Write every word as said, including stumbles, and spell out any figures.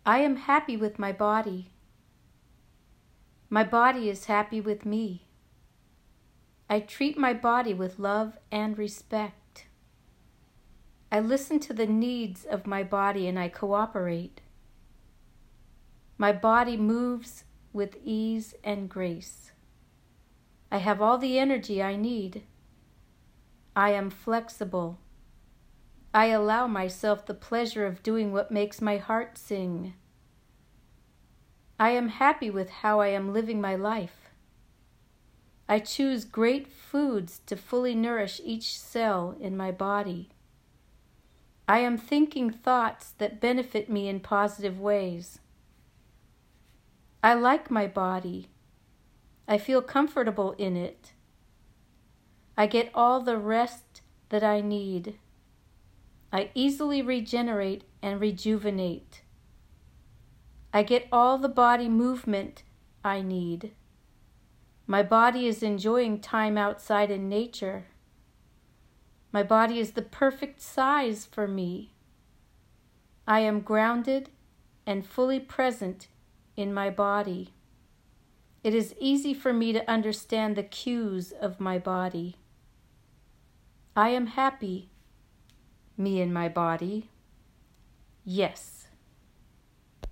I am happy with my body. My body is happy with me. I treat my body with love and respect. I listen to the needs of my body and I cooperate. My body moves with ease and grace. I have all the energy I need. I am flexible. I allow myself the pleasure of doing what makes my heart sing. I am happy with how I am living my life. I choose great foods to fully nourish each cell in my body. I am thinking thoughts that benefit me in positive ways. I like my body. I feel comfortable in it. I get all the rest that I need. I easily regenerate and rejuvenate. I get all the body movement I need. My body is enjoying time outside in nature. My body is the perfect size for me. I am grounded and fully present in my body. It is easy for me to understand the cues of my body. I am happy, me and my body. Yes.